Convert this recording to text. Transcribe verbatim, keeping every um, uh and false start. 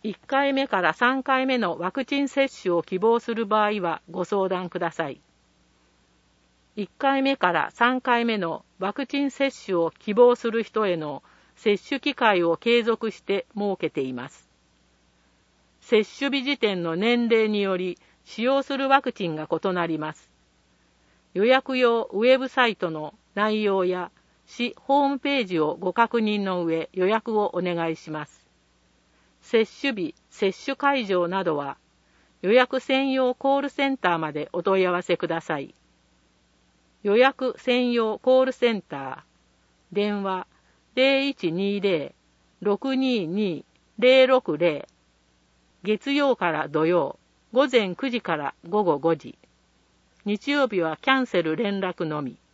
いっかいめからさんかいめのワクチン接種を希望する場合はご相談ください。いっかいめからさんかいめのワクチン接種を希望する人への接種機会を継続して設けています。接種日時点の年齢により使用するワクチンが異なります。予約用ウェブサイトの内容や市ホームページをご確認の上予約をお願いします。接種日、接種会場などは予約専用コールセンターまでお問い合わせください。予約専用コールセンター、電話 ゼロいちにゼロ ろくにに ゼロろくゼロ、月曜から土曜、午前くじから午後ごじ、日曜日はキャンセル連絡のみ。